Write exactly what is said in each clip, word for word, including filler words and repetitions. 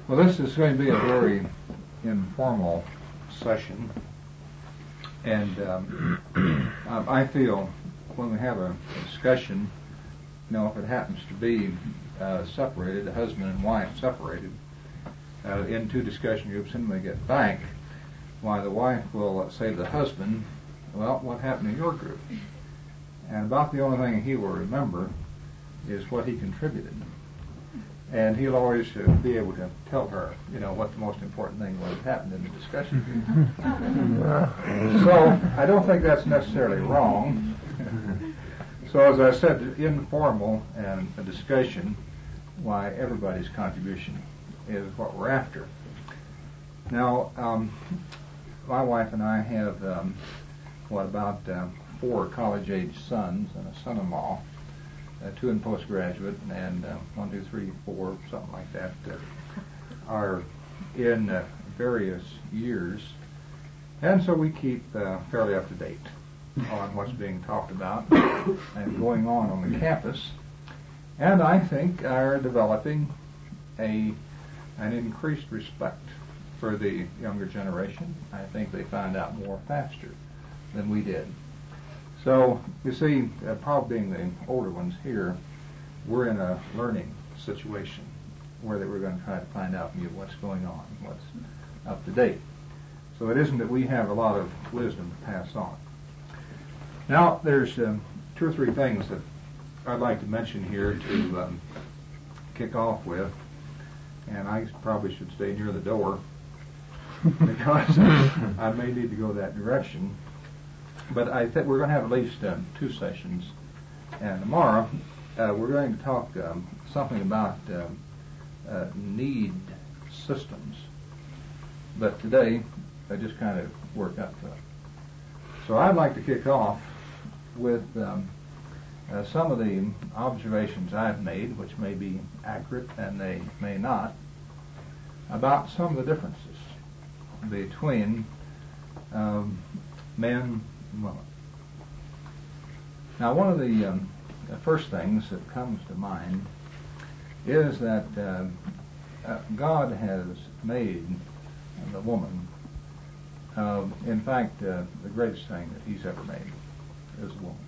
Well, this is going to be a very informal session, and um, um, I feel when we have a discussion, you know, if it happens to be uh, separated, a husband and wife separated, uh, into discussion groups, and when they get back, why the wife will uh, say to the husband, well, what happened in your group? And about the only thing he will remember is what he contributed. And he'll always uh, be able to tell her, you know, what the most important thing was that happened in the discussion. So I don't think that's necessarily wrong. So as I said, informal and a discussion, why everybody's contribution is what we're after. Now, um, my wife and I have, um, what, about uh, four college-age sons and a son-in-law, uh, two in postgraduate, and uh, one, two, three, four, something like that, uh, are in uh, various years. And so we keep uh, fairly up to date on what's being talked about and going on on the campus. And I think are developing a an increased respect for the younger generation. I think they find out more faster than we did. So, you see, uh, probably being the older ones here, we're in a learning situation where they we're going to try to find out from you what's going on, what's up to date. So it isn't that we have a lot of wisdom to pass on. Now, there's um, two or three things that I'd like to mention here to um, kick off with, and I probably should stay near the door because I may need to go that direction. But I think we're going to have at least um, two sessions, and tomorrow uh, we're going to talk um, something about um, uh, need systems. But today, I just kind of work up to it. So I'd like to kick off with um, uh, some of the observations I've made, which may be accurate and they may not, about some of the differences between um, men and women. Now, one of the, um, the first things that comes to mind is that uh, uh, God has made the woman, uh, in fact, uh, the greatest thing that He's ever made is a woman.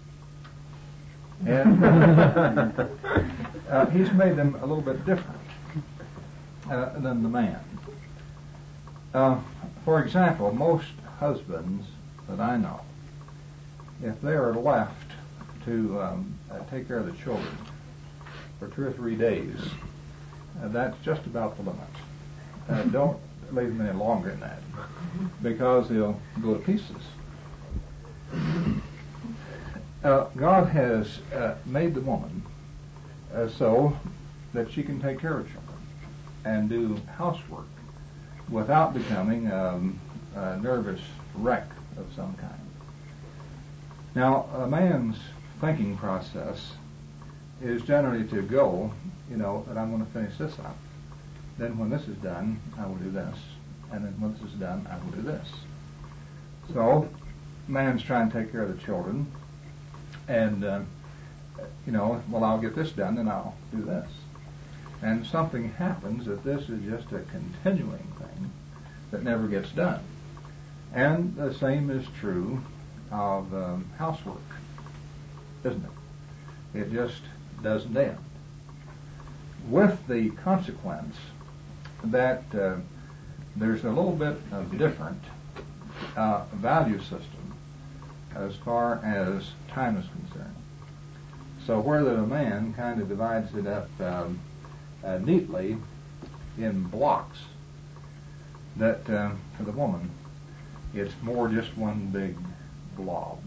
And uh, He's made them a little bit different uh, than the man. Uh, for example, most husbands that I know, if they are left to um, uh, take care of the children for two or three days, uh, that's just about the limit. Uh, don't leave them any longer than that, because they'll go to pieces. Uh, God has uh, made the woman uh, so that she can take care of children and do housework without becoming um, a nervous wreck of some kind. Now, a man's thinking process is generally to go, you know, that I'm going to finish this up. Then when this is done, I will do this. And then when this is done, I will do this. So, man's trying to take care of the children. And, uh, you know, well, I'll get this done, then I'll do this. And something happens that this is just a continuing thing that never gets done. And the same is true of um, housework, isn't it? It just doesn't end. With the consequence that uh, there's a little bit of different uh, value system as far as time is concerned. So where the man kind of divides it up um, uh, neatly in blocks, that uh, for the woman it's more just one big blob.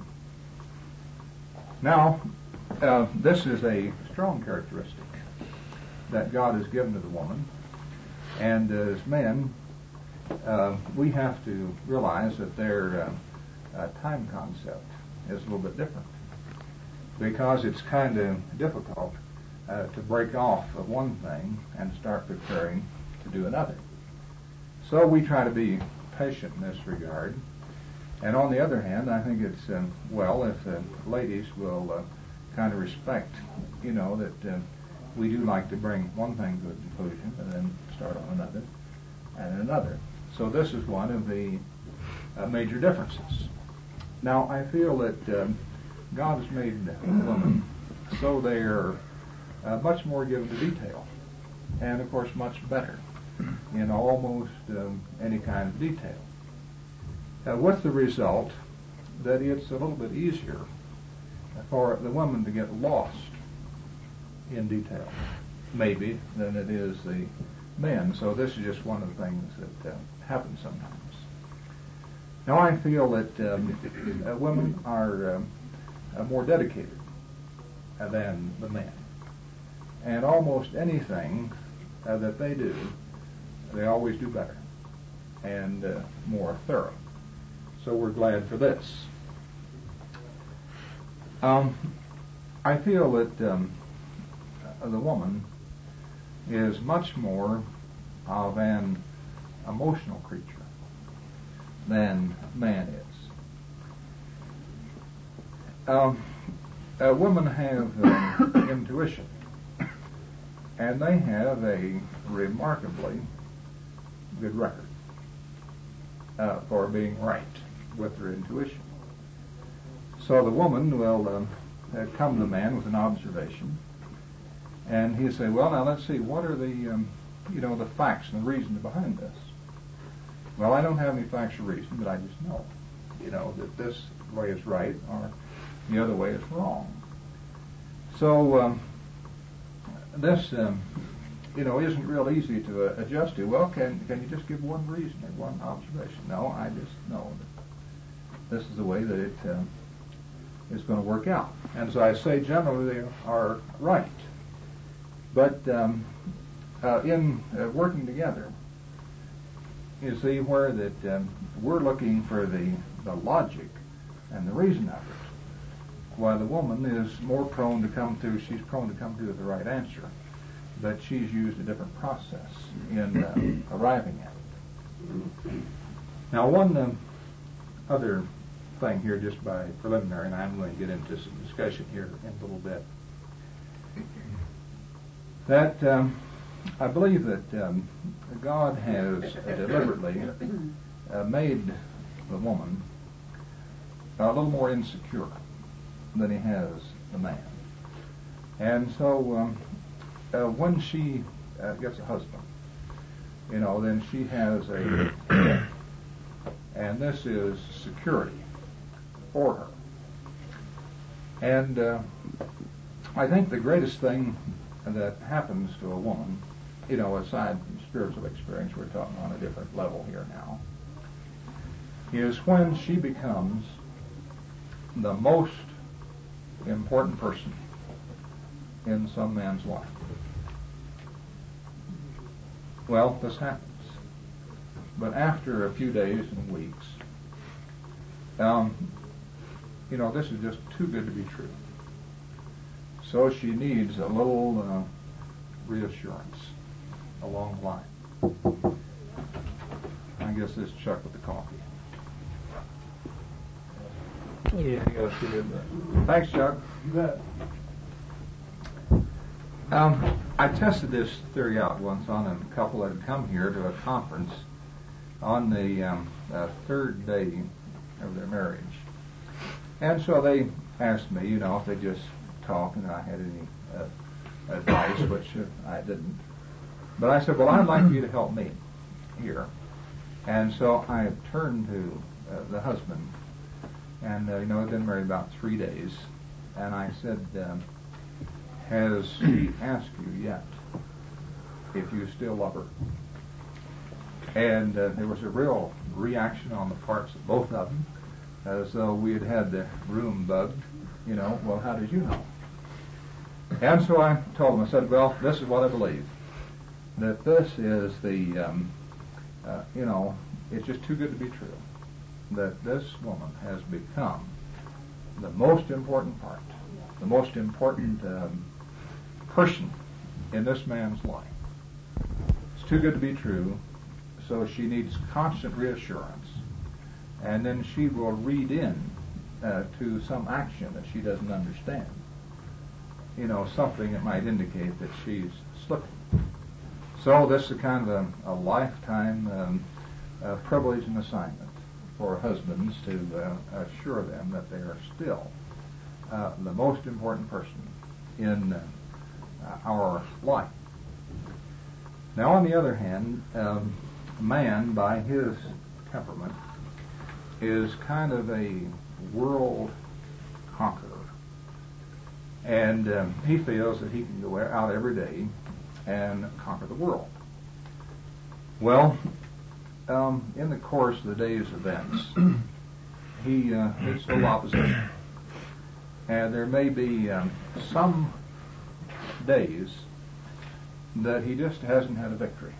Now, uh, this is a strong characteristic that God has given to the woman, and as men, uh, we have to realize that their uh, uh, time concept is a little bit different, because it's kind of difficult uh, to break off of one thing and start preparing to do another. So we try to be patient in this regard. And on the other hand, I think it's um, well if uh, ladies will uh, kind of respect, you know, that uh, we do like to bring one thing to a conclusion and then start on another. another. So this is one of the uh, major differences. Now, I feel that um, God has made women so they are uh, much more given to detail, and of course much better in almost um, any kind of detail. Uh, with the result that it's a little bit easier for the woman to get lost in detail, maybe, than it is the men. So this is just one of the things that uh, happens sometimes. Now I feel that um, uh, women are um, uh, more dedicated uh, than the men. And almost anything uh, that they do, they always do better and uh, more thorough. So we're glad for this. Um, I feel that um, uh, the woman is much more of an emotional creature than man is. Um, uh, women have uh, intuition, and they have a remarkably good record uh, for being right with their intuition. So the woman will um, uh, come to the man with an observation, and he'll say, well, now let's see, what are the, um, you know, the facts and the reasons behind this? Well, I don't have any facts or reason, but I just know, you know, that this way is right or the other way is wrong. So um, this, um, you know, isn't real easy to uh, adjust to. Well, can can you just give one reason or one observation? No, I just know that this is the way that it uh, is going to work out. And so I say generally they are right. But um, uh, in uh, working together, you see where that um, we're looking for the, the logic and the reason of it, while the woman is more prone to come to, she's prone to come to the right answer, but she's used a different process in uh, arriving at it. Now, one um, other thing here, just by preliminary, and I'm going to get into some discussion here in a little bit, that um, I believe that um, God has deliberately uh, made the woman a little more insecure than he has the man. And so um, uh, when she uh, gets a husband, you know, then she has a and this is security for her. And uh, I think the greatest thing that happens to a woman, you know, aside from spiritual experience, we're talking on a different level here now, is when she becomes the most important person in some man's life. Well, this happens. But after a few days and weeks, um, you know, this is just too good to be true. So she needs a little uh, reassurance along the line. I guess this Chuck with the coffee. Yeah, you gotta see that. Thanks, Chuck. You bet. Um, I tested this theory out once on a couple that had come here to a conference on the um, uh, third day of their marriage. And so they asked me, you know, if they just talk and I had any uh, advice, which uh, I didn't. But I said, well, I'd like you to help me here. And so I turned to uh, the husband, and, uh, you know, they've been married about three days, and I said, um, has she asked you yet if you still love her? And uh, there was a real reaction on the parts of both of them, as though we had had the room bugged. You know, well, how did you know? And so I told them, I said, well, this is what I believe, that this is the, um, uh, you know, it's just too good to be true, that this woman has become the most important part, the most important um, person in this man's life. It's too good to be true, so she needs constant reassurance. And then she will read in uh, to some action that she doesn't understand. You know, something that might indicate that she's slipping. So this is kind of a, a lifetime um, uh, privilege and assignment for husbands to uh, assure them that they are still uh, the most important person in uh, our life. Now, on the other hand, um, man, by his temperament, is kind of a world conqueror. And um, he feels that he can go out every day and conquer the world. Well, um, in the course of the day's events, he uh, meets little opposition. And there may be um, some days that he just hasn't had a victory.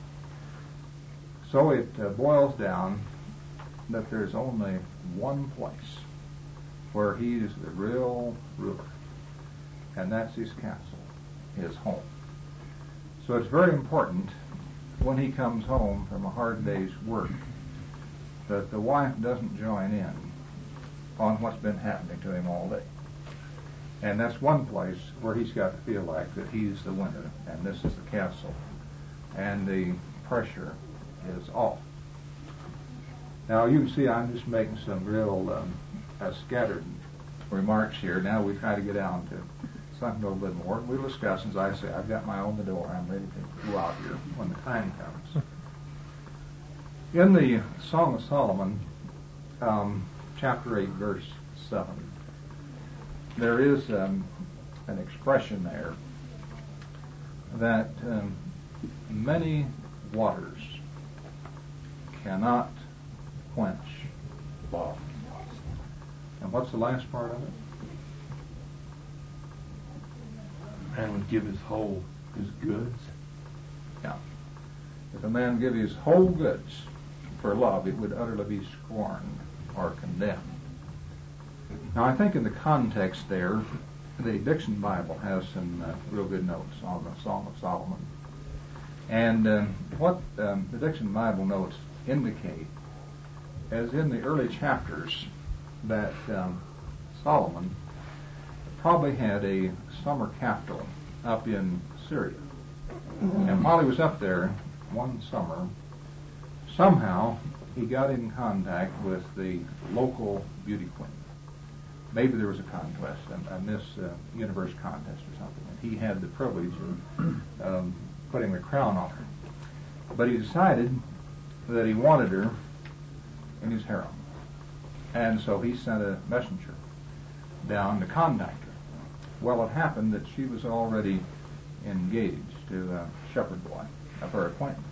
So it uh, boils down that there's only one place where he's the real ruler, and that's his castle, his home. So it's very important when he comes home from a hard day's work that the wife doesn't join in on what's been happening to him all day. And that's one place where he's got to feel like that he's the winner, and this is the castle, and the pressure is off. Now, you can see I'm just making some real um, uh, scattered remarks here. Now we try to get down to something a little bit more. We'll discuss. As I say, I've got my own the door. I'm ready to go out here when the time comes. In the Song of Solomon, um, chapter eight, verse seven, there is um, an expression there that um, many waters cannot quench love. And what's the last part of it? Man would give his whole, his goods. Yeah. If a man give his whole goods for love, it would utterly be scorned or condemned. Now, I think in the context there, the Dixon Bible has some uh, real good notes on the Song of Solomon. And um, what um, the Dixon Bible notes indicate, as in the early chapters, that um, Solomon probably had a summer capital up in Syria. And while he was up there one summer, somehow he got in contact with the local beauty queen. Maybe there was a contest, a, a Miss uh, Universe contest or something, and he had the privilege of um, putting the crown on her. But he decided that he wanted her in his harem. And so he sent a messenger down to contact her. Well, it happened that she was already engaged to a shepherd boy of her acquaintance.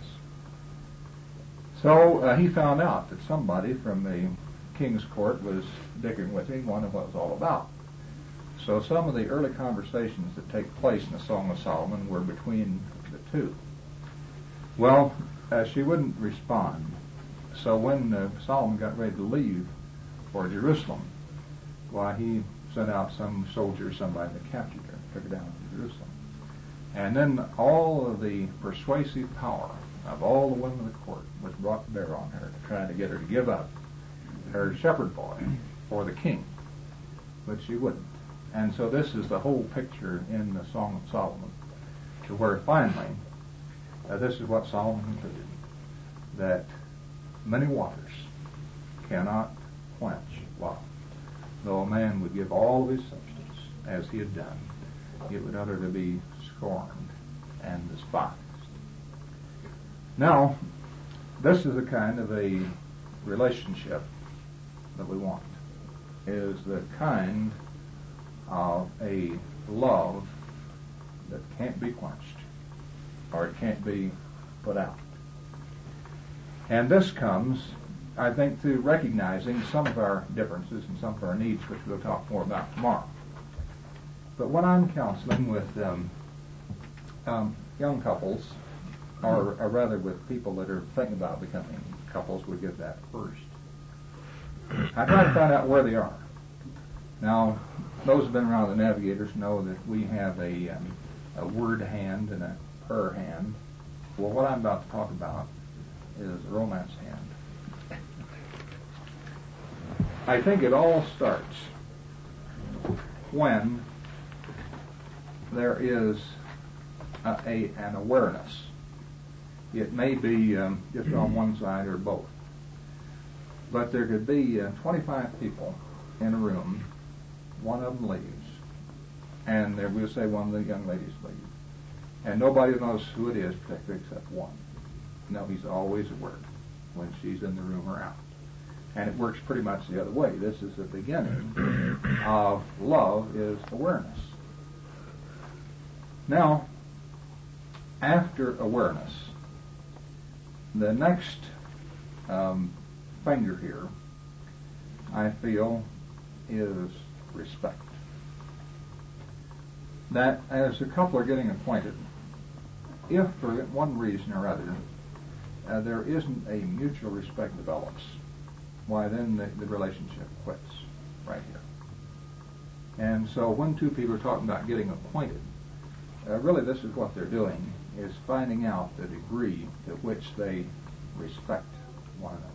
So uh, he found out that somebody from the king's court was dickering with him, wondering what it was all about. So some of the early conversations that take place in the Song of Solomon were between the two. Well, uh, she wouldn't respond. So when uh, Solomon got ready to leave for Jerusalem, why, he sent out some soldier or somebody that captured her, took her down to Jerusalem. And then all of the persuasive power of all the women of the court was brought to bear on her to try to get her to give up her shepherd boy for the king. But she wouldn't. And so this is the whole picture in the Song of Solomon, to where finally, uh, this is what Solomon concluded, that many waters cannot quench love. Though a man would give all of his substance, as he had done, it would utterly be scorned and despised. Now, this is the kind of a relationship that we want, is the kind of a love that can't be quenched, or it can't be put out. And this comes, I think, through recognizing some of our differences and some of our needs, which we'll talk more about tomorrow. But when I'm counseling with um, um, young couples, or, or rather with people that are thinking about becoming couples, we get that first. I try to find out where they are. Now, those who have been around the Navigators know that we have a, um, a word hand and a prayer hand. Well, what I'm about to talk about is a romance hand. I think it all starts when there is a, a, an awareness It may be um, just on one side or both. But there could be uh, twenty-five people in a room. One of them leaves, and there, we'll say one of the young ladies leaves, and nobody knows who it is, particularly except one. No, he's always at work when she's in the room or out. And it works pretty much the other way. This is the beginning of love, is awareness. Now, after awareness, the next um, finger here, I feel, is respect. That as a couple are getting acquainted, if for one reason or other uh, there isn't a mutual respect develops, why then the, the relationship quits right here. And so when two people are talking about getting acquainted, uh, really this is what they're doing, is finding out the degree to which they respect one another.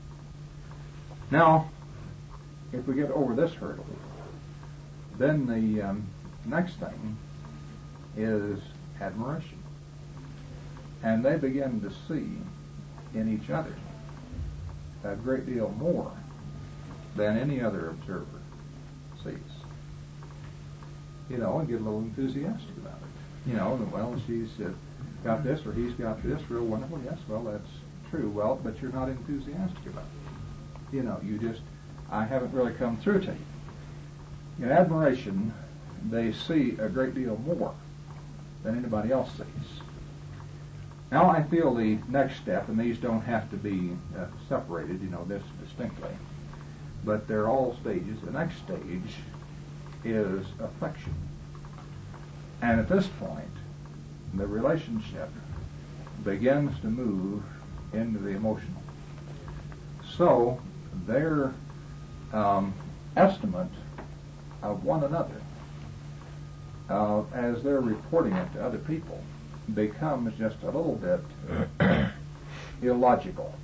Now, if we get over this hurdle, then the um, next thing is admiration. And they begin to see in each other a great deal more than any other observer sees. You know, and get a little enthusiastic about it. You know, well, she's uh, got this or he's got this, real wonderful. Yes, well, that's true. Well, but you're not enthusiastic about it. You know, you just, I haven't really come through to you. In admiration, they see a great deal more than anybody else sees. Now I feel the next step, and these don't have to be uh, separated, you know, this distinctly, but they're all stages. The next stage is affection. And at this point, the relationship begins to move into the emotional. So their um, estimate of one another, uh, as they're reporting it to other people, becomes just a little bit illogical.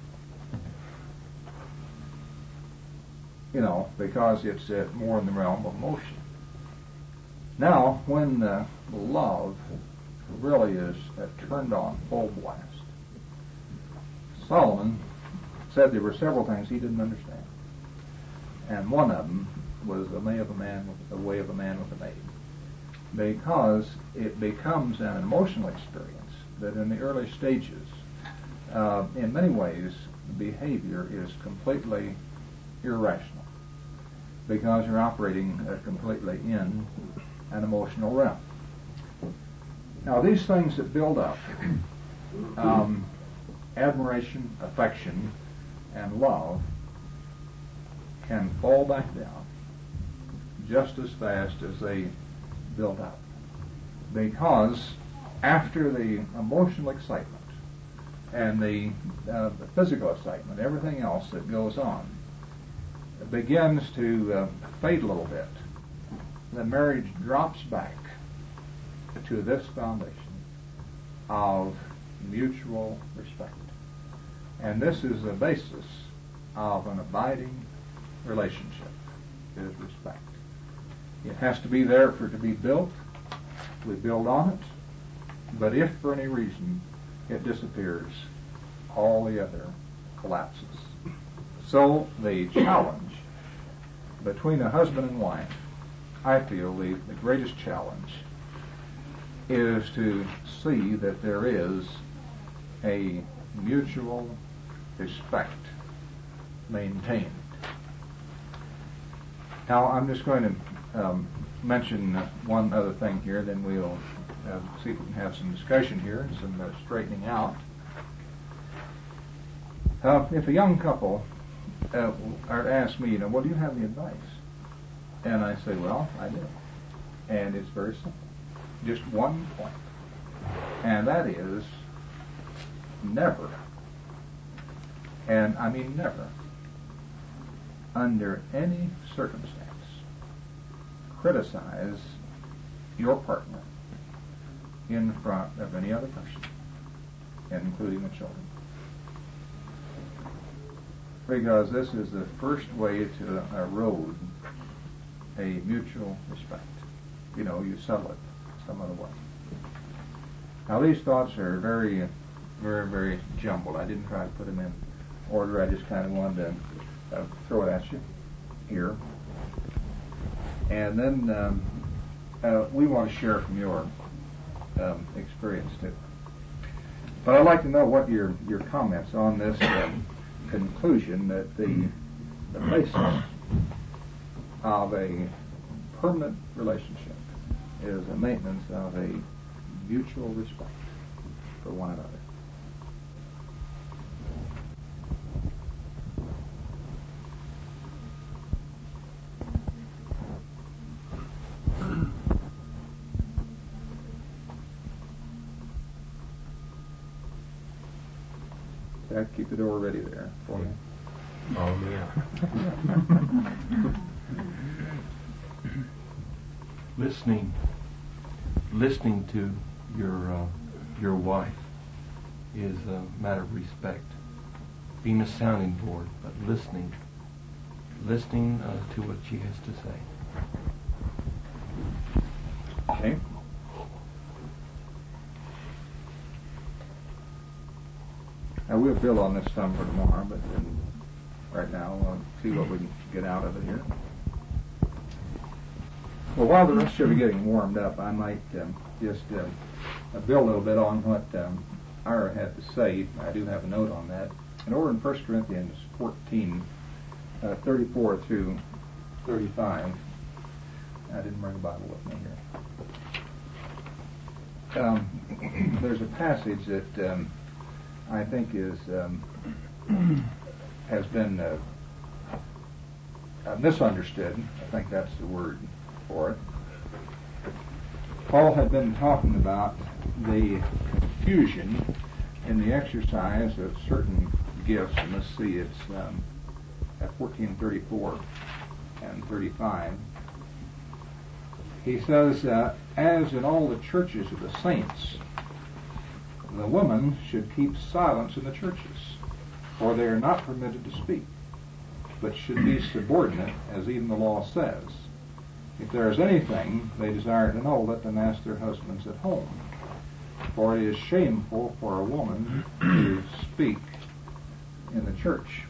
You know, because it's uh, more in the realm of emotion. Now, when uh, love really is uh, turned on full blast, Solomon said there were several things he didn't understand. And one of them was the way of a man with, the way of a man with a maid. Because it becomes an emotional experience that in the early stages, uh, in many ways, behavior is completely irrational because you're operating uh, completely in an emotional realm. Now, these things that build up, um, admiration, affection, and love, can fall back down just as fast as they build up. Because after the emotional excitement and the, uh, the physical excitement, everything else that goes on begins to uh, fade a little bit, the marriage drops back to this foundation of mutual respect. And this is the basis of an abiding relationship, is respect. It has to be there for it to be built. We build on it. But if for any reason it disappears, all the other collapses. So the challenge between a husband and wife, I feel the, the greatest challenge is to see that there is a mutual respect maintained. Now I'm just going to um, mention uh, one other thing here, then we'll uh, see if we can have some discussion here and some uh, straightening out. Uh, if a young couple uh, are to ask me, you know, well, do you have any advice? And I say, well, I do. And it's very simple. Just one point. And that is never, and I mean never, under any circumstance, criticize your partner in front of any other person, including the children. Because this is the first way to erode a mutual respect. You know, you settle it some other way. Now these thoughts are very very, very jumbled. I didn't try to put them in order. I just kind of wanted to uh, throw it at you here. And then um, uh, we want to share from your um, experience too. But I'd like to know what your, your comments on this um, conclusion that the, the basis of a permanent relationship is a maintenance of a mutual respect for one another. Dad, keep the door ready there for me. Oh, yeah. listening, listening to your uh, your wife is a matter of respect. Being a sounding board, but listening, listening uh, to what she has to say. Okay. Now we'll build on this some for tomorrow, but then right now we'll see what we can get out of it here. Well, while the rest of you are getting warmed up, I might um, just uh, build a little bit on what um, Ira had to say. I do have a note on that. And over in First Corinthians fourteen, uh, thirty-four through thirty-five, I didn't bring a Bible with me here. Um, there's a passage that um, I think is um, has been uh, uh, misunderstood. I think that's the word for it. Paul had been talking about the confusion in the exercise of certain gifts, and let's see, it's um, at fourteen thirty-four and thirty-five. He says, uh, as in all the churches of the saints, the women should keep silence in the churches, for they are not permitted to speak, but should be subordinate, as even the law says. If there is anything they desire to know, let them ask their husbands at home. For it is shameful for a woman to speak in the church.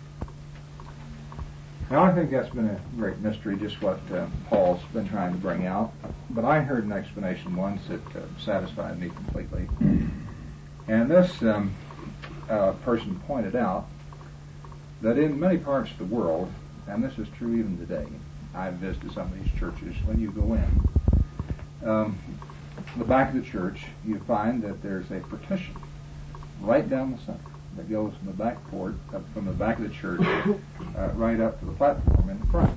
Now, I think that's been a great mystery, just what uh, Paul's been trying to bring out. But I heard an explanation once that uh, satisfied me completely. And this um, uh, person pointed out that in many parts of the world, and this is true even today, I've visited some of these churches, when you go in, um, the back of the church, you find that there's a partition right down the center that goes from the back port, up from the back of the church, uh, right up to the platform in front.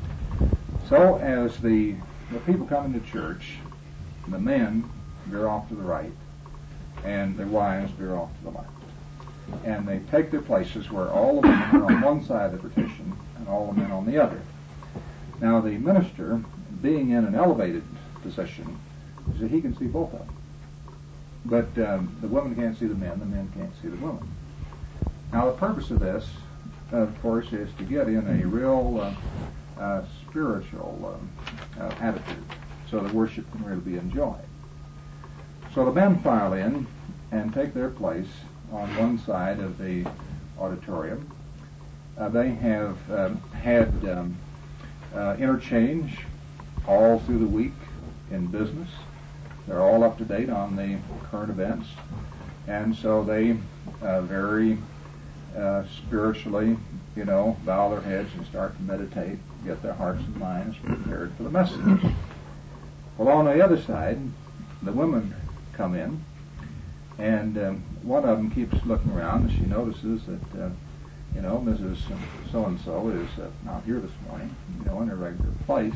So as the, the people come into church, the men veer off to the right, and their wives veer off to the left. And they take their places where all the men are on one side of the partition and all the men on the other. Now the minister, being in an elevated position, so he can see both of them. But um, the women can't see the men, the men can't see the women. Now the purpose of this, of course, is to get in a real uh, uh, spiritual um, uh, attitude, so the worship can really be enjoyed. So the men file in and take their place on one side of the auditorium. Uh, they have um, had um, uh, interchange all through the week in business. They're all up to date on the current events, and so they uh, very uh, spiritually, you know, bow their heads and start to meditate, get their hearts and minds prepared for the message. Well, on the other side, the women come in, and um, one of them keeps looking around, and she notices that, uh, you know, Missus So-and-so is uh, not here this morning, you know, in her regular place.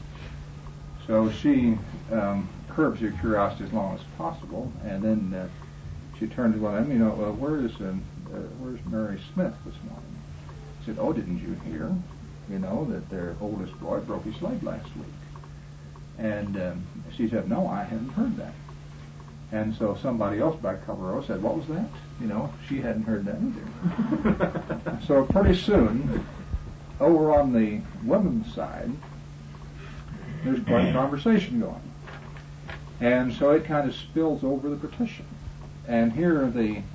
So she um, curbs her curiosity as long as possible, and then uh, she turned to one of them, you know, well, where's, um, uh, where's Mary Smith this morning? She said, oh, didn't you hear, you know, that their oldest boy broke his leg last week? And um, she said, no, I hadn't heard that. And so somebody else back a couple of rows said, what was that? You know, she hadn't heard that either. So pretty soon, over on the women's side, there's quite a conversation going. And so it kind of spills over the partition. And here the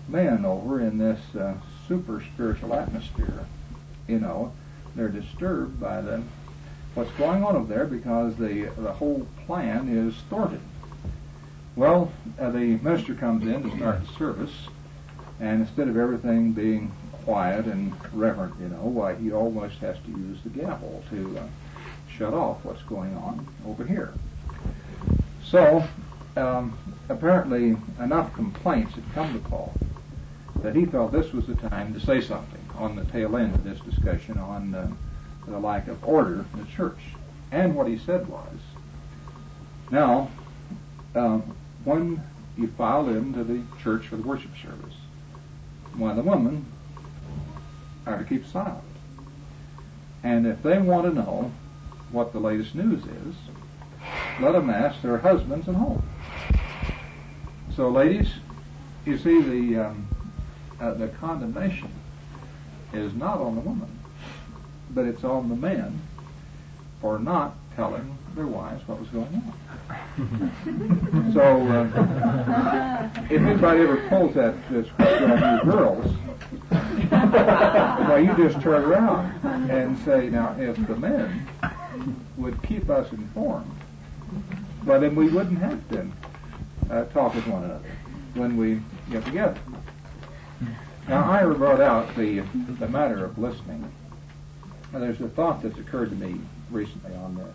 men over in this uh, super spiritual atmosphere. You know, they're disturbed by the what's going on over there because the the whole plan is thwarted. Well, uh, the minister comes in to start the service, and instead of everything being quiet and reverent, you know, why he almost has to use the gavel to uh, shut off what's going on over here. So, um, apparently enough complaints had come to Paul that he felt this was the time to say something on the tail end of this discussion on uh, the lack of order in the church. And what he said was, now, um, when you filed into the church for the worship service, one of the women are to keep silent. And if they want to know what the latest news is, let them ask their husbands at home. So, ladies, you see, the um, uh, the condemnation is not on the woman, but it's on the men for not telling their wives what was going on. So, uh, if anybody ever pulls that uh, scripture on you girls, well, you just turn around and say, now, if the men would keep us informed, well, then we wouldn't have to uh, talk with one another when we get together. Now, I brought out the the matter of listening. Now, there's a thought that's occurred to me recently on this.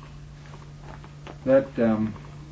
That um,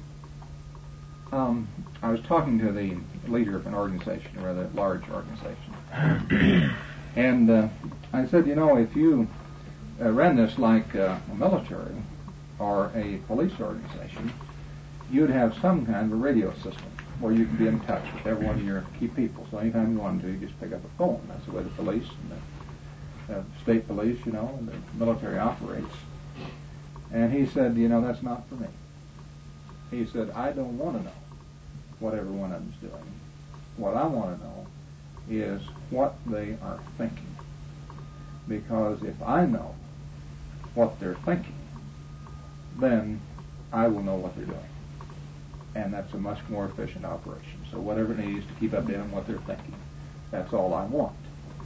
um, I was talking to the leader of an organization, a rather large organization, and uh, I said, you know, if you uh, ran this like uh, a military or a police organization, you'd have some kind of a radio system where you can be in touch with every one of your key people. So anytime you want to, you just pick up a phone. That's the way the police and the uh, state police, you know, and the military operates. And he said, you know, that's not for me. He said, I don't want to know what every one of them's doing. What I want to know is what they are thinking. Because if I know what they're thinking, then I will know what they're doing. And that's a much more efficient operation. So whatever it needs to keep up to them what they're thinking, that's all I want.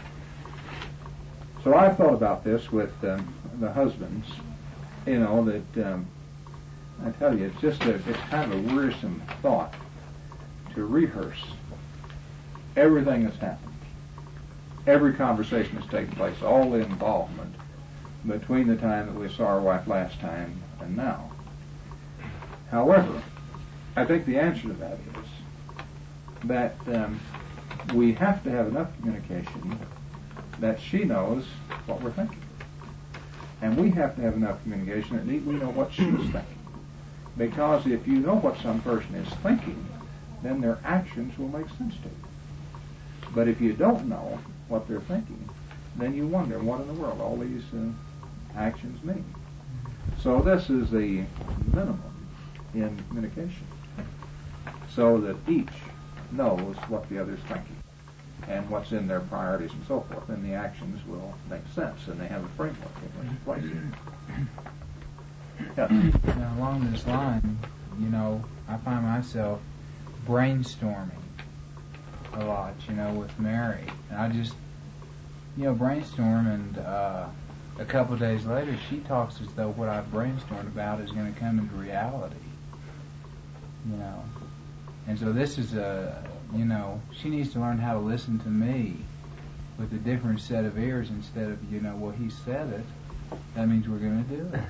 So I thought about this with um, the husbands, you know, that um, I tell you, it's just a, it's kind of a wearisome thought to rehearse everything that's happened, every conversation that's taken place, all the involvement between the time that we saw our wife last time and now. However, I think the answer to that is that um, we have to have enough communication that she knows what we're thinking. And we have to have enough communication that we know what she's thinking. Because if you know what some person is thinking, then their actions will make sense to you. But if you don't know what they're thinking, then you wonder what in the world all these uh, actions mean. So this is the minimum in communication, so that each knows what the other's thinking and what's in their priorities and so forth, and the actions will make sense, and they have a framework in which to place it. Yeah. Now, along this line, you know, I find myself brainstorming a lot, you know, with Mary. And I just, you know, brainstorm, and uh, a couple of days later, she talks as though what I've brainstormed about is going to come into reality. You know, and so this is a, you know, she needs to learn how to listen to me with a different set of ears instead of, you know, well, he said it, that means we're going to do it.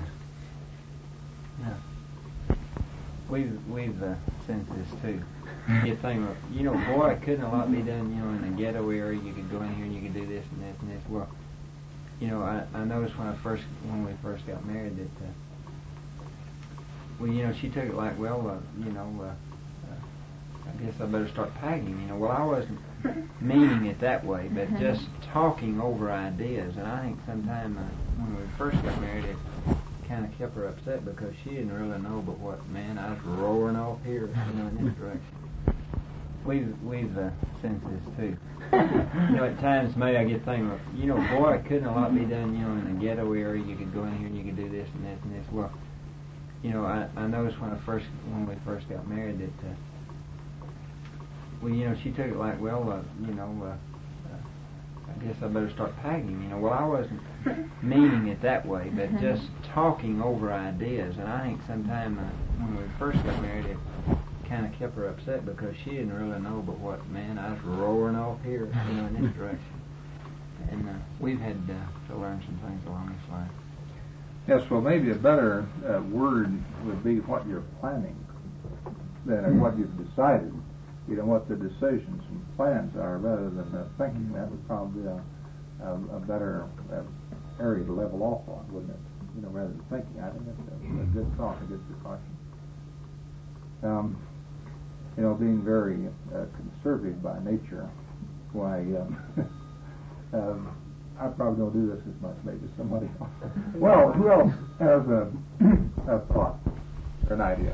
Yeah. We've we've uh, sensed this too. You think, you know, boy, couldn't a lot be done, you know, in a ghetto area? You could go in here and you could do this and this and this. Well, you know, I, I noticed when I first when we first got married that, uh, well, you know, she took it like, well, uh, you know, uh, uh, I guess I better start packing. You know, well, I wasn't meaning it that way, but just talking over ideas. And I think sometime uh, when we first got married, it kind of kept her upset because she didn't really know but what, man, I was roaring off here, you know, in this direction. We've, we've uh, sensed this too. You know, at times maybe I get thinking, you know, boy, couldn't a lot be done, you know, in a ghetto area? You could go in here and you could do this and this and this. Well, you know, I, I noticed when I first, when we first got married that, uh, well, you know, she took it like, well, uh, you know, uh, uh, I guess I better start packing. You know, well, I wasn't meaning it that way, but just talking over ideas. And I think sometime uh, when we first got married, it kind of kept her upset because she didn't really know but what, man, I was roaring off here, you know, in this direction. And uh, we've had uh, to learn some things along this line. Yes, well, maybe a better uh, word would be what you're planning than what you've decided. You know, what the decisions and plans are rather than uh, thinking. That would probably be a, a, a better uh, area to level off on, wouldn't it? You know, rather than thinking. I think that's a, a good thought, a good precaution. Um, you know, being very uh, conservative by nature, why, um, um, I probably don't do this as much maybe as somebody else. Well, who else has a, a thought or an idea?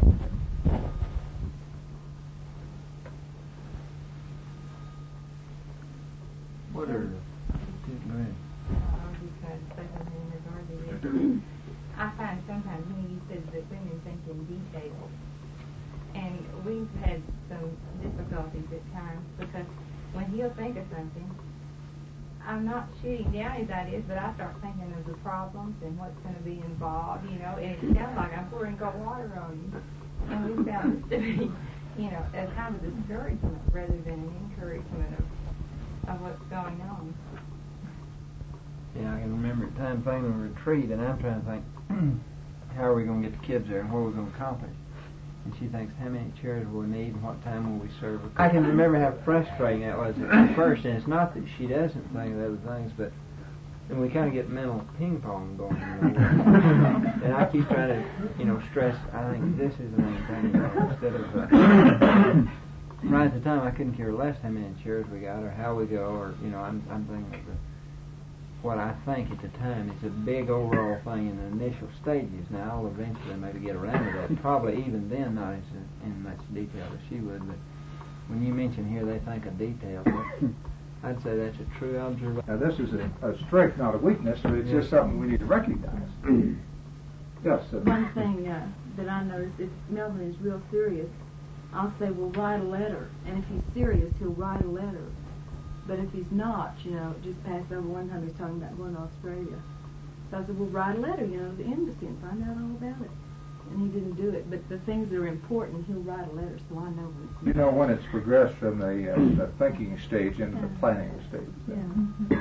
What are the... Go ahead. I was just trying to say something in regard to this. I find sometimes when you said that women think in detail, and we've had some difficulties at times because when he'll think of something, I'm not shooting down his ideas, but I start thinking of the problems and what's going to be involved, you know, and it sounds like I'm pouring cold water on you. And we found this to be, you know, a kind of discouragement rather than an encouragement of, of what's going on. Yeah, I can remember at time playing on retreat, and I'm trying to think, how are we going to get the kids there and what are we going to accomplish? And she thinks, how many chairs will we need and what time will we serve? I can remember how frustrating that was at first, and it's not that she doesn't think of other things, but then we kind of get mental ping pong going. You know, and I keep trying to, you know, stress, I think this is the main thing, you know, instead of, uh, right at the time I couldn't care less how many chairs we got or how we go, or, you know, I'm, I'm thinking of the, what I think at the time. It's a big overall thing in the initial stages. Now, I'll eventually maybe get around to that. Probably even then not as in much detail as she would, but when you mention here they think of details, I'd say that's a true observation. Now, this is a, a strength, not a weakness, but it's just something we need to recognize. Yes, sir. One thing uh, that I noticed, if Melvin is real serious, I'll say, well, write a letter. And if he's serious, he'll write a letter. But if he's not, you know, just passed over one time, he was talking about going to Australia. So I said, well, write a letter, you know, to the embassy and find out all about it. And he didn't do it. But the things that are important, he'll write a letter, so I know when it's You know, when it's progressed from the, uh, the thinking stage into the planning stage. Yeah.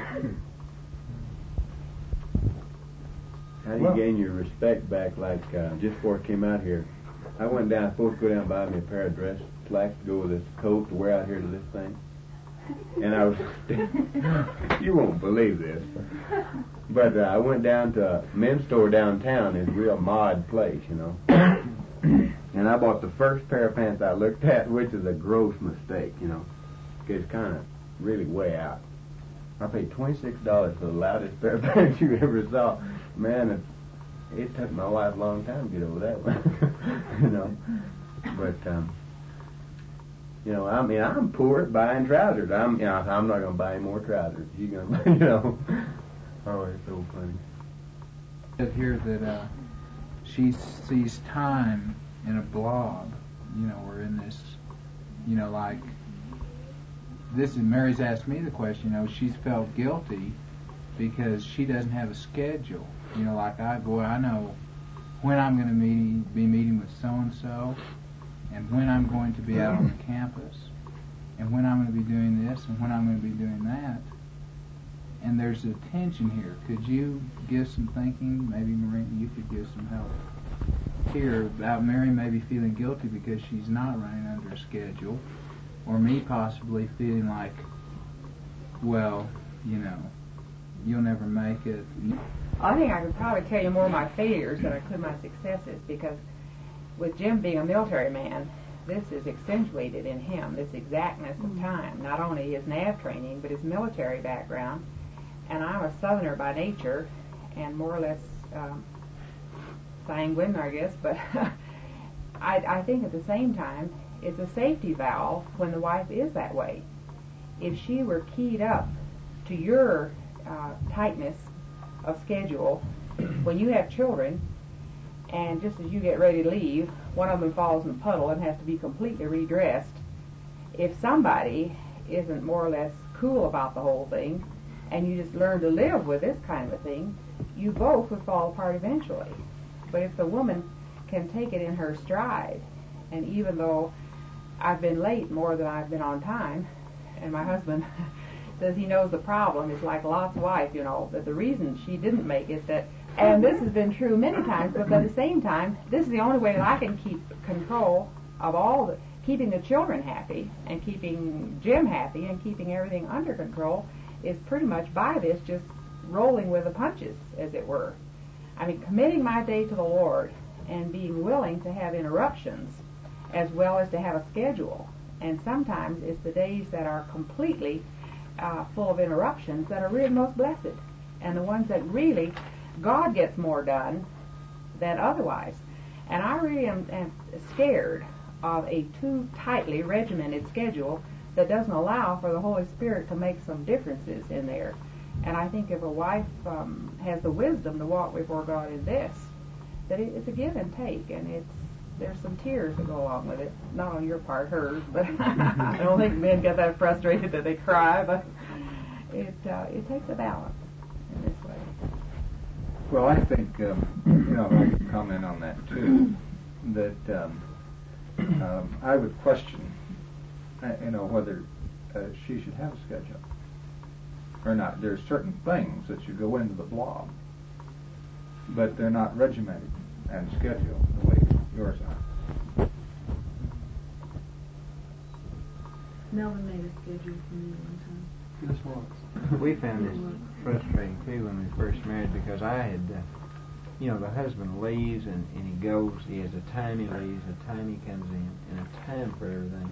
How do you gain your respect back? Like uh, just before I came out here, I went down, supposed to go down and buy me a pair of dress slacks to go with this coat to wear out here to this thing. And I was, you won't believe this, but uh, I went down to a men's store downtown. It's a real mod place, you know. And I bought the first pair of pants I looked at, which is a gross mistake, you know, because it's kind of really way out. I paid twenty-six dollars for the loudest pair of pants you ever saw. Man, it, it took my wife a long time to get over that one, you know. But, um, you know, I mean, I'm poor at buying trousers. I'm, you know, I'm not going to buy any more trousers. You gonna, you know. Oh, it's so funny. It here that uh, she sees time in a blog, you know, or in this, you know, like this. Is Mary's asked me the question. You know, she's felt guilty because she doesn't have a schedule. You know, like I, boy, I know when I'm going to meet, be meeting with so and so. And when I'm going to be out on the campus, and when I'm going to be doing this, and when I'm going to be doing that. And there's a tension here. Could you give some thinking? Maybe, Marina, you could give some help here about Mary maybe feeling guilty because she's not running under a schedule, or me possibly feeling like, well, you know, you'll never make it. I think I could probably tell you more of my failures than I could my successes, because with Jim being a military man, this is accentuated in him, this exactness of time, not only his N A V training, but his military background. And I'm a Southerner by nature, and more or less um, sanguine, I guess, but I, I think at the same time, it's a safety valve when the wife is that way. If she were keyed up to your uh, tightness of schedule, when you have children, and just as you get ready to leave, one of them falls in a puddle and has to be completely redressed, if somebody isn't more or less cool about the whole thing, and you just learn to live with this kind of a thing, you both would fall apart eventually. But if the woman can take it in her stride, and even though I've been late more than I've been on time, and my husband says he knows the problem, it's like Lot's wife, you know, that the reason she didn't make it, that, and this has been true many times, but at the same time, this is the only way that I can keep control of all the, keeping the children happy, and keeping Jim happy, and keeping everything under control, is pretty much by this, just rolling with the punches, as it were. I mean, committing my day to the Lord, and being willing to have interruptions, as well as to have a schedule. And sometimes it's the days that are completely uh, full of interruptions that are really most blessed, and the ones that really God gets more done than otherwise. And I really am, am scared of a too tightly regimented schedule that doesn't allow for the Holy Spirit to make some differences in there. And I think if a wife um, has the wisdom to walk before God in this, that it, it's a give and take, and it's there's some tears that go along with it. Not on your part, hers, but I don't think men get that frustrated that they cry, but it uh, it takes a balance in this way. Well, I think, um, you know, I can comment on that too, that um, um, I would question, uh, you know, whether uh, she should have a schedule or not. There's certain things that should go into the blog, but they're not regimented and scheduled the way yours are. Melvin made a schedule for me one time. Just once. We found this frustrating too when we first married, because I had, uh, you know, the husband leaves and, and he goes. He has a time he leaves, a time he comes in, and a time for everything.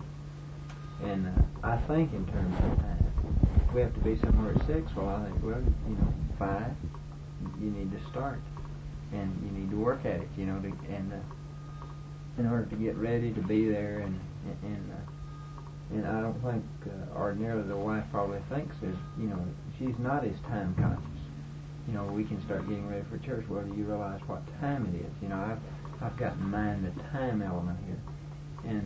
And uh, I think in terms of time. If we have to be somewhere at six, well, I think, well, you know, five, you need to start, and you need to work at it, you know, to, and uh, in order to get ready to be there, and and. Uh, And I don't think uh, ordinarily the wife probably thinks is, you know, she's not as time conscious. You know, we can start getting ready for church. Well, do you realize what time it is? You know, I've I've got in mind the time element here, and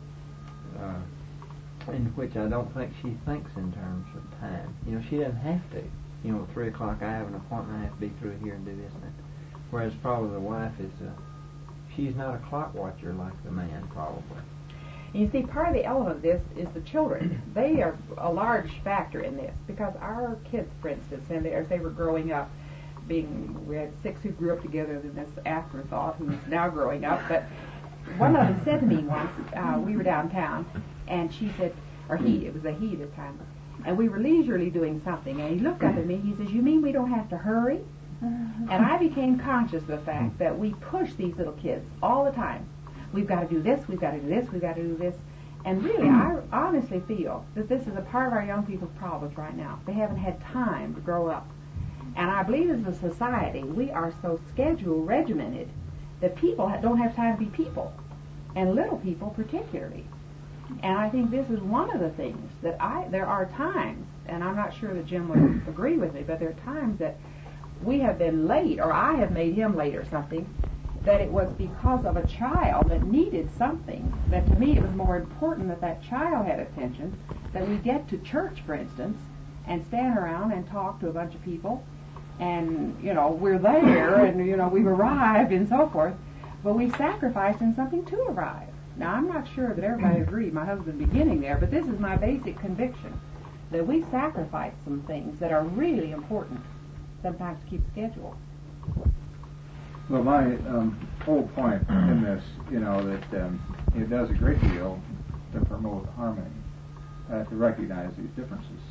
uh, uh, in which I don't think she thinks in terms of time. You know, she doesn't have to. You know, at three o'clock I have an appointment. I have to be through here and do this and that. Whereas probably the wife is, uh, she's not a clock watcher like the man probably. You see, part of the element of this is the children. They are a large factor in this, because our kids, for instance, and they, as they were growing up, being we had six who grew up together, and this afterthought who's now growing up. But one of them said to me once, uh, we were downtown, and she said, or he, it was a he this time, and we were leisurely doing something, and he looked up at me. He says, "You mean we don't have to hurry?" And I became conscious of the fact that we push these little kids all the time. We've got to do this, we've got to do this, we've got to do this. And really, I honestly feel that this is a part of our young people's problems right now. They haven't had time to grow up. And I believe as a society, we are so schedule regimented that people don't have time to be people, and little people particularly. And I think this is one of the things that I, there are times, and I'm not sure that Jim would agree with me, but there are times that we have been late, or I have made him late or something, that it was because of a child that needed something, that to me it was more important that that child had attention, that we get to church, for instance, and stand around and talk to a bunch of people, and, you know, we're there, and, you know, we've arrived, and so forth, but we sacrificed in something to arrive. Now, I'm not sure that everybody agreed, my husband beginning there, but this is my basic conviction, that we sacrifice some things that are really important, sometimes to keep schedule. Well, my um, whole point in this, you know, that um, it does a great deal to promote harmony, uh, to recognize these differences.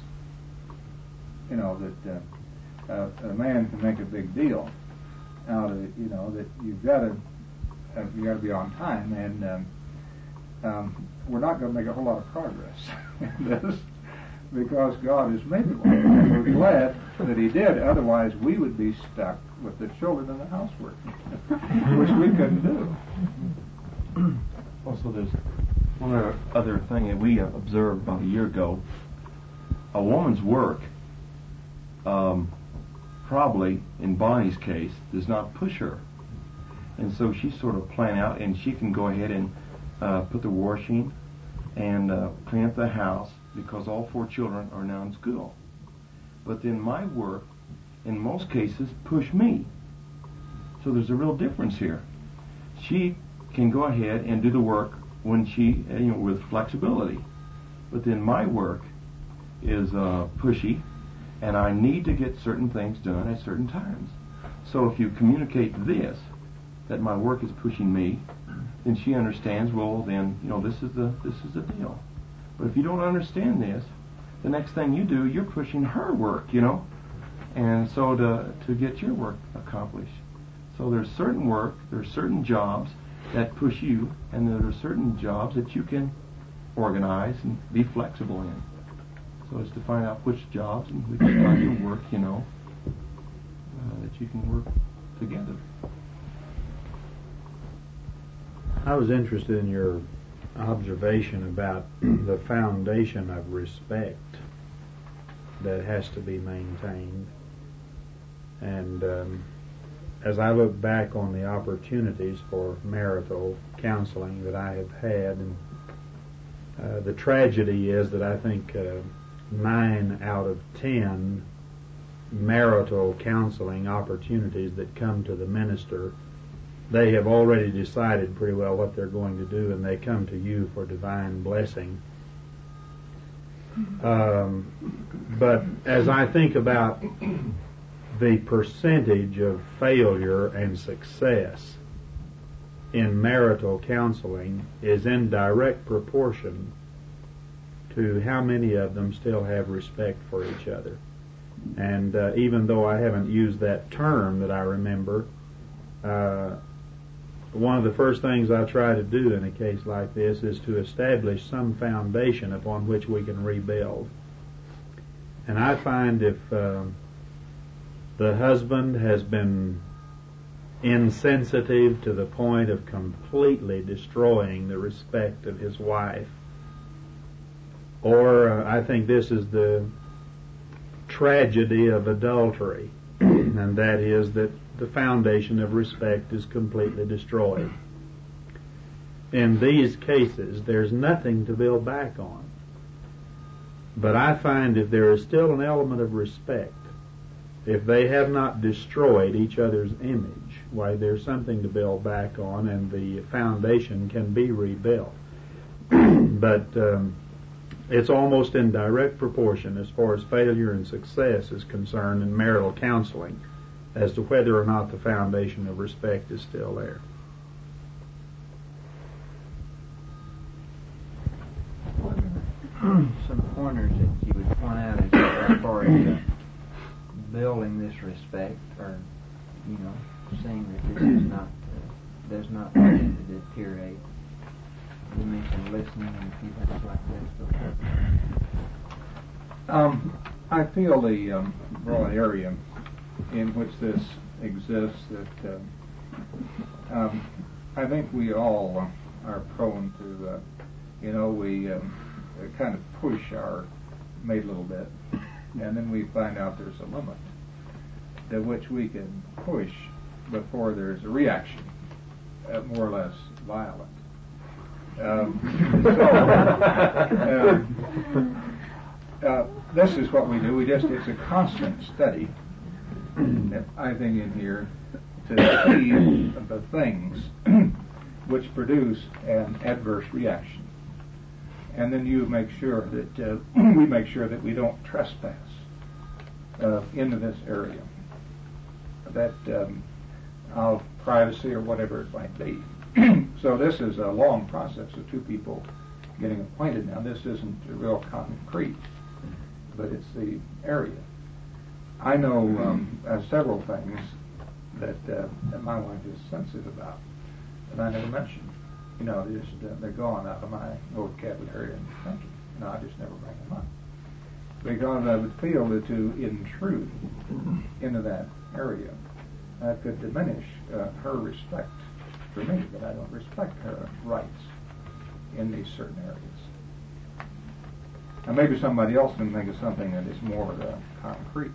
You know, that uh, uh, a man can make a big deal out of it, you know, that you've got to uh, you got to be on time, and um, um, we're not going to make a whole lot of progress in this, because God has made it like that. And we're glad that He did. Otherwise, we would be stuck with the children and the housework, which we couldn't do. Also, there's one other thing that we observed about a year ago. A woman's work, um, probably in Bonnie's case, does not push her, and so she sort of plan out, and she can go ahead and uh, put the washing and uh, clean up the house because all four children are now in school. But then my work, in most cases, push me. So there's a real difference here. She can go ahead and do the work when she, you know, with flexibility. But then my work is uh, pushy, and I need to get certain things done at certain times. So if you communicate this, that my work is pushing me, then she understands, well, then, you know, this is the this is the deal. But if you don't understand this, the next thing you do, you're pushing her work, you know, and so to to get your work accomplished. So there's certain work, there's certain jobs that push you, and there are certain jobs that you can organize and be flexible in. So it's to find out which jobs and which kinds of work, you know, uh, that you can work together. I was interested in your observation about the foundation of respect that has to be maintained. And um, as I look back on the opportunities for marital counseling that I have had, and uh, the tragedy is that I think uh, nine out of ten marital counseling opportunities that come to the minister, they have already decided pretty well what they're going to do, and they come to you for divine blessing. Um, but as I think about the percentage of failure and success in marital counseling is in direct proportion to how many of them still have respect for each other. And uh, even though I haven't used that term that I remember, uh, one of the first things I try to do in a case like this is to establish some foundation upon which we can rebuild. And I find if uh, the husband has been insensitive to the point of completely destroying the respect of his wife, or uh, I think this is the tragedy of adultery, and that is that the foundation of respect is completely destroyed. In these cases, there's nothing to build back on. But I find if there is still an element of respect, if they have not destroyed each other's image, why, there's something to build back on, and the foundation can be rebuilt. But um, it's almost in direct proportion as far as failure and success is concerned in marital counseling as to whether or not the foundation of respect is still there. Some pointers that you would point out as, as far as uh, building this respect, or, you know, seeing that this is not, uh, does not begin to deteriorate. You mentioned listening and a few things like that. Um, I feel the um, broad area in which this exists that um, um, I think we all uh, are prone to, uh, you know, we um, kind of push our mate a little bit, and then we find out there's a limit to which we can push before there's a reaction, uh, more or less violent. Um, so, um, uh, this is what we do. We just, it's a constant study, I think, in here to see the things which produce an adverse reaction. And then you make sure that, uh, we make sure that we don't trespass uh, into this area, that um, of privacy or whatever it might be. So this is a long process of two people getting acquainted. Now, this isn't real concrete, but it's the area. I know um, uh, several things that, uh, that my wife is sensitive about that I never mentioned. You know, they just, uh, they're gone out of my vocabulary and thinking. You know, I just never bring them up. Because I would feel that to intrude into that area uh, could diminish uh, her respect for me, but I don't respect her rights in these certain areas. Now, maybe somebody else can think of something that is more uh, concrete.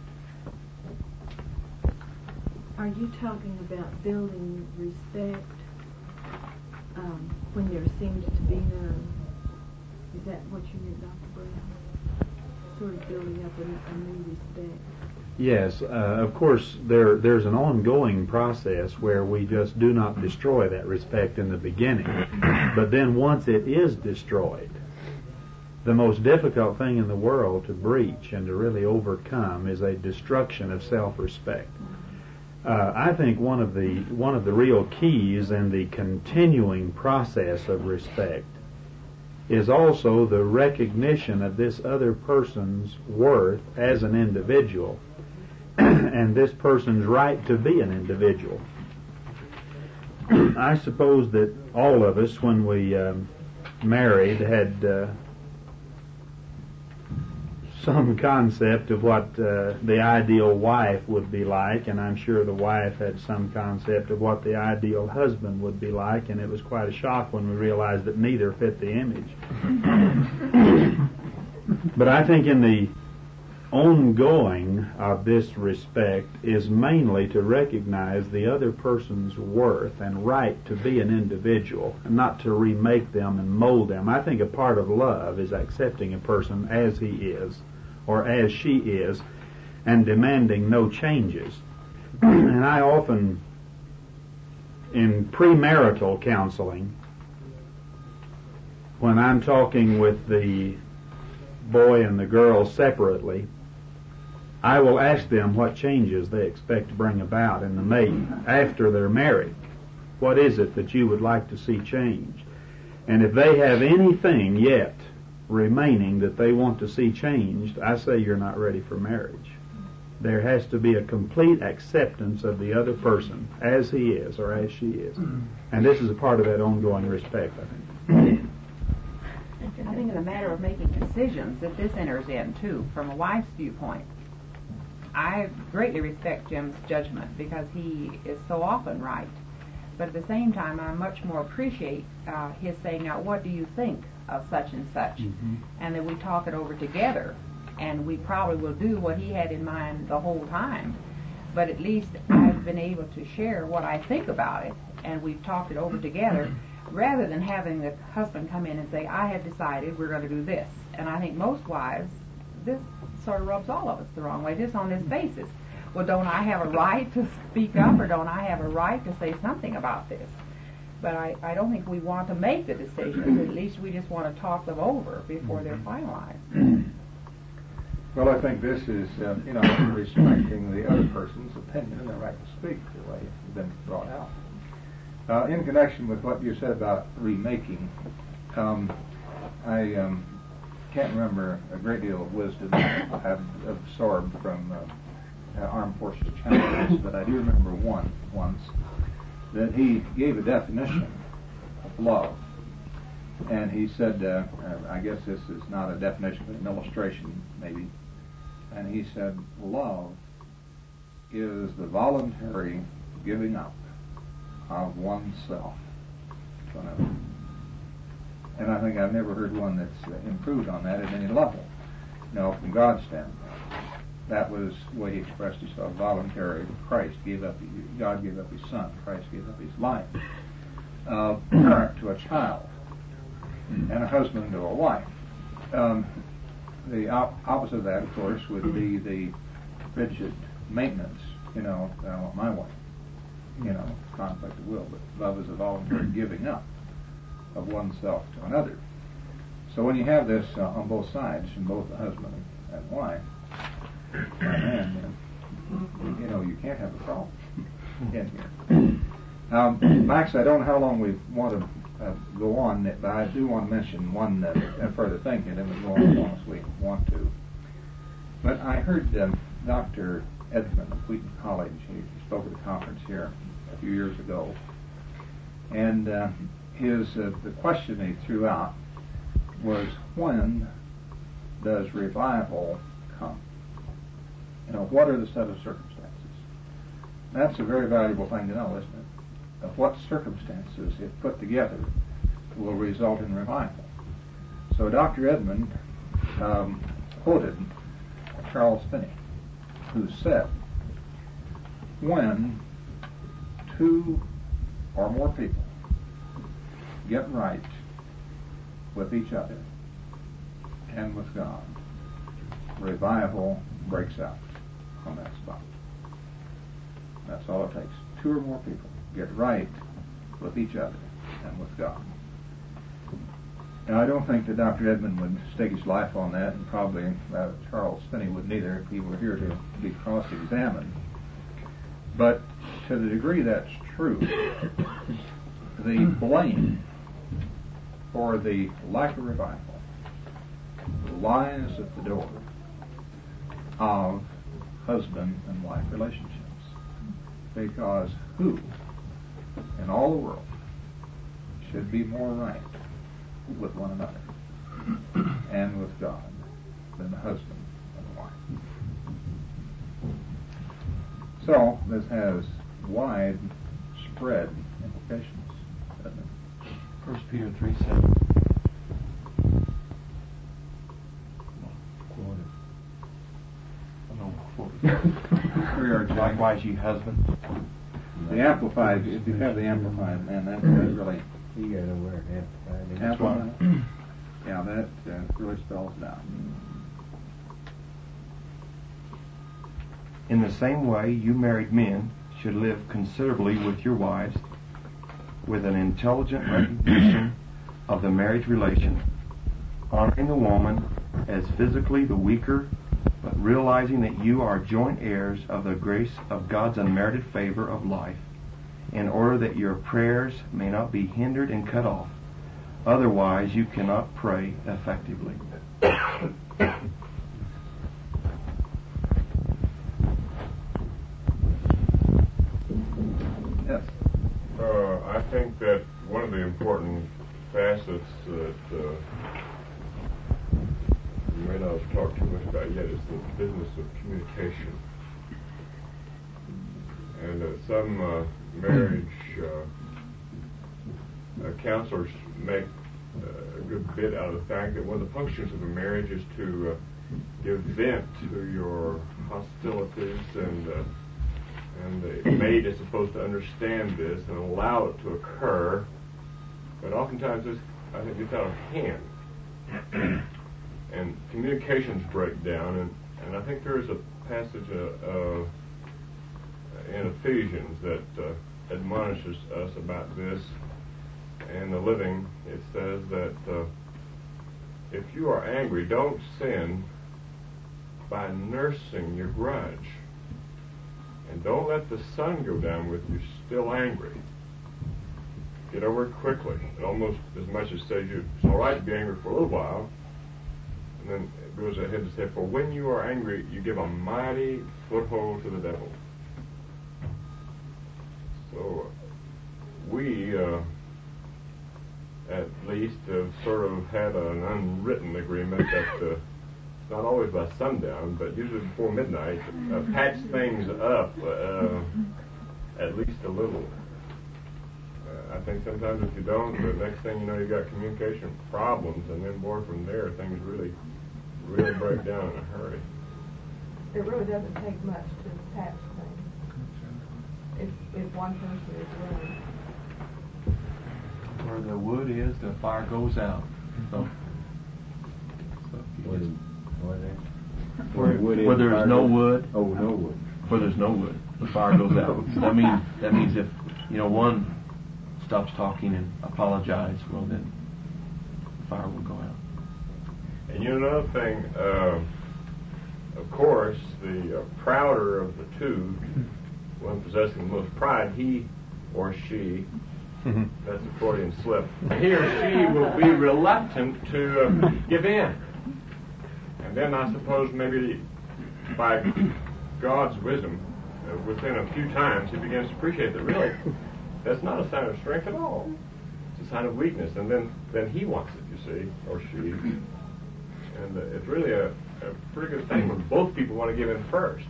Are you talking about building respect um, when there seems to be no Is that what you meant, Doctor Brown? Sort of building up a, a new respect. Yes, uh, of course, there there's an ongoing process where we just do not destroy that respect in the beginning. But then once it is destroyed, the most difficult thing in the world to breach and to really overcome is a destruction of self-respect. Uh, I think one of the one of the real keys in the continuing process of respect is also the recognition of this other person's worth as an individual and this person's right to be an individual. I suppose that all of us, when we um, married, had uh, some concept of what uh, the ideal wife would be like, and I'm sure the wife had some concept of what the ideal husband would be like, and it was quite a shock when we realized that neither fit the image. But I think in the ongoing of this respect is mainly to recognize the other person's worth and right to be an individual, and not to remake them and mold them. I think a part of love is accepting a person as he is, or as she is, and demanding no changes. And I often, in premarital counseling, when I'm talking with the boy and the girl separately, I will ask them what changes they expect to bring about in the mate after they're married. What is it that you would like to see change? And if they have anything yet remaining that they want to see changed, I say you're not ready for marriage. There has to be a complete acceptance of the other person as he is or as she is. And this is a part of that ongoing respect, I think. I think in the matter of making decisions that this enters in, too, from a wife's viewpoint. I greatly respect Jim's judgment because he is so often right. But at the same time, I much more appreciate uh, his saying, now, what do you think of such and such? Mm-hmm. And that we talk it over together. And we probably will do what he had in mind the whole time. But at least I've been able to share what I think about it, and we've talked it over together, rather than having the husband come in and say, I have decided we're going to do this. And I think most wives, this sort of rubs all of us the wrong way, just on this basis. Well, don't I have a right to speak up, or don't I have a right to say something about this? But I, I don't think we want to make the decisions. At least we just want to talk them over before they're finalized. Well, I think this is, um, you know, respecting the other person's opinion and their right to speak the way it's been brought out. Uh, in connection with what you said about remaking, um, I um, can't remember a great deal of wisdom I've absorbed from uh, uh, Armed Forces Challenges, but I do remember one once that he gave a definition of love. And he said, uh, uh, I guess this is not a definition, but an illustration, maybe. And he said, love is the voluntary giving up of oneself to another. And I think I've never heard one that's uh, improved on that at any level. Now, from God's standpoint, that was the way he expressed himself, voluntary. Christ gave up, God gave up his son. Christ gave up his life. Uh, parent to a child, and a husband to a wife. Um, the op- opposite of that, of course, would be the rigid maintenance. You know, I want my wife. You know, conflict of will, but love is a voluntary giving up of oneself to another. So when you have this uh, on both sides, from both the husband and wife, man, you know, you can't have a problem in here. Um, Max, I don't know how long we want to uh, go on, but I do want to mention one uh, further thing, and then we go on as long as we want to. But I heard um, Doctor Edmund of Wheaton College, he spoke at a conference here a few years ago, and uh, his uh, the question he threw out was, when does revival come? You know, what are the set of circumstances? That's a very valuable thing to know, isn't it? Of what circumstances, if put together, will result in revival. So Doctor Edmund um, quoted Charles Finney, who said, when two or more people get right with each other, and with God, revival breaks out on that spot. That's all it takes. Two or more people get right with each other and with God. Now, I don't think that Doctor Edmund would stake his life on that, and probably uh, Charles Finney wouldn't either if he were here to be cross-examined. But to the degree that's true, the blame for the lack of revival lies at the door of husband and wife relationships. Because who in all the world should be more right with one another and with God than the husband and the wife? So this has wide spread implications, doesn't it? First Peter three seven. Likewise, you husbands. The Amplified, if you have the Amplified, man, that, that really... You got to wear Amplified. Amplified? Yeah, that uh, really spells it out. In the same way, you married men should live considerably with your wives, with an intelligent recognition of the marriage relation, honoring the woman as physically the weaker, but realizing that you are joint heirs of the grace of God's unmerited favor of life, in order that your prayers may not be hindered and cut off. Otherwise, you cannot pray effectively. Yes. Uh, I think that one of the important facets that uh, we may not have talked too much about yet is the business of communication. And uh, some uh, marriage uh, uh, counselors make uh, a good bit out of the fact that one of the functions of a marriage is to uh, give vent to your hostilities, and uh, and the mate is supposed to understand this and allow it to occur. But oftentimes this, I think, gets out of hand. And communications break down, and, and I think there is a passage uh, uh, in Ephesians that uh, admonishes us about this. And the living, it says that uh, if you are angry, don't sin by nursing your grudge. And don't let the sun go down with you still angry. Get over it quickly. It almost as much as says you, it's all right to be angry for a little while. And then it goes ahead to say, for when you are angry, you give a mighty foothold to the devil. So we, uh, at least, have sort of had an unwritten agreement that uh, it's not always by sundown, but usually before midnight, uh, patch things up uh, at least a little. Uh, I think sometimes if you don't, the next thing you know, you got communication problems, and then boy, from there, things really, really break down in a hurry. It really doesn't take much to patch things if if one person is willing. Where the wood is, the fire goes out. So, so if you What just- is, what is where, wood is, where there's fire no goes- wood, Oh, no wood. where there's no wood, the fire goes out. That means that means if you know one stops talking and apologizes, well then the fire will go out. And you know another thing, uh, of course, the uh, prouder of the two, one possessing the most pride, he or she, that's a Freudian slip, he or she will be reluctant to uh, give in. And then I suppose maybe by God's wisdom, uh, within a few times he begins to appreciate that really that's not a sign of strength at all. It's a sign of weakness. And then, then he wants it, you see, or she. And uh, it's really a, a pretty good thing when both people want to give in first.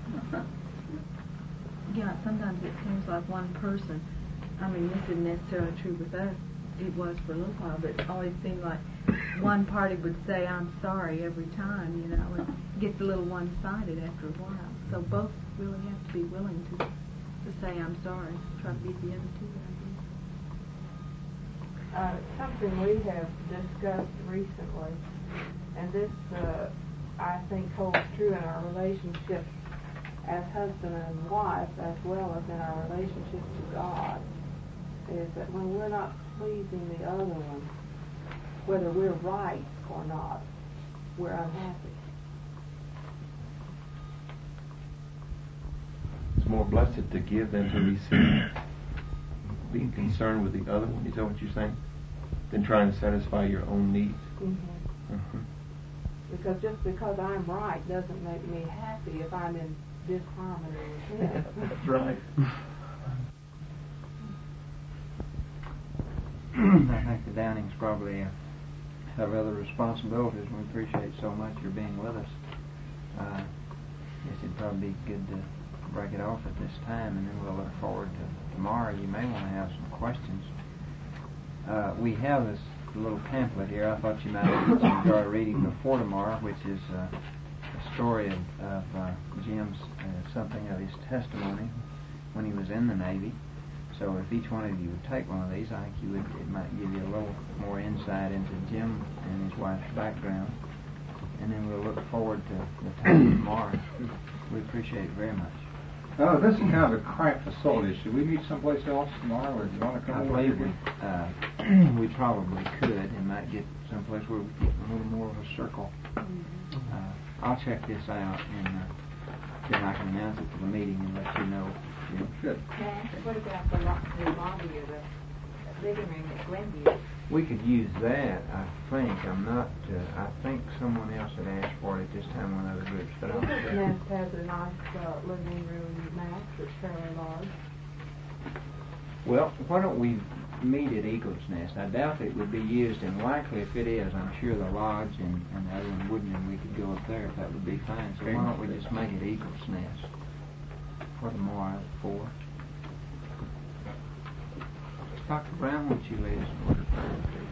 Yeah, sometimes it seems like one person, I mean, this isn't necessarily true with us, it was for a little while, but it always seemed like one party would say, I'm sorry, every time, you know, and it gets a little one-sided after a while. So both really have to be willing to, to say, I'm sorry, try to beat the other two, I Uh, something we have discussed recently And this, uh, I think, holds true in our relationships as husband and wife, as well as in our relationships to God, is that when we're not pleasing the other one, whether we're right or not, we're unhappy. It's more blessed to give than to receive. Being concerned with the other one, is that what you're saying? Than trying to satisfy your own needs. Mm-hmm. Uh-huh. Because just because I'm right doesn't make me happy if I'm in disharmony with him. That's right. I think the Downings probably uh, have other responsibilities, and we appreciate so much your being with us. Uh, I guess it'd probably be good to break it off at this time, and then we'll look forward to tomorrow. You may want to have some questions. Uh, we have this little pamphlet here. I thought you might enjoy reading before tomorrow, which is uh, a story of, of uh, Jim's, uh, something of his testimony when he was in the Navy. So if each one of you would take one of these, I think you would, it might give you a little more insight into Jim and his wife's background. And then we'll look forward to the time tomorrow. We appreciate it very much. Uh, this is kind of a cramped facility. Should we meet someplace else tomorrow, or do you want to come I over believe here? we, uh, we probably could and might get someplace where we get a little more of a circle. Uh, I'll check this out and uh, then I can announce it to the meeting and let you know. Yeah. Good. What about the, lo- the lobby of the living room at Glenview? We could use that, I think. I'm not, uh, I think someone else had asked for it at this time, one of the groups, but I'll Eagles check. Nest has a nice uh, living room mat that's fairly large. Well, why don't we meet at Eagles Nest? I doubt it would be used, and likely if it is, I'm sure the lodge and, and the other one wouldn't, and we could go up there if that would be fine. So why don't we just make it Eagles Nest for tomorrow at four? Doctor Brown, would you lead us in word of prayer?